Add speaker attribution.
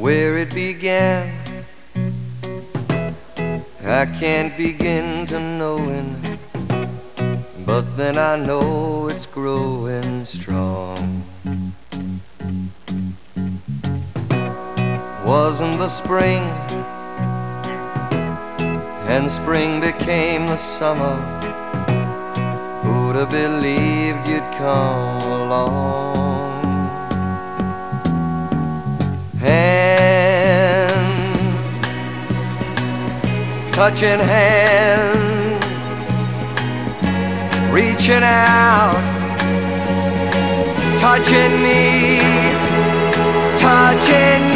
Speaker 1: where it began. I can't begin to knowing, but then I know it's growing strong. Wasn't the spring, and spring became the summer. Who'd have believed you'd come along? Hand touching hands, reaching out, touching me, touching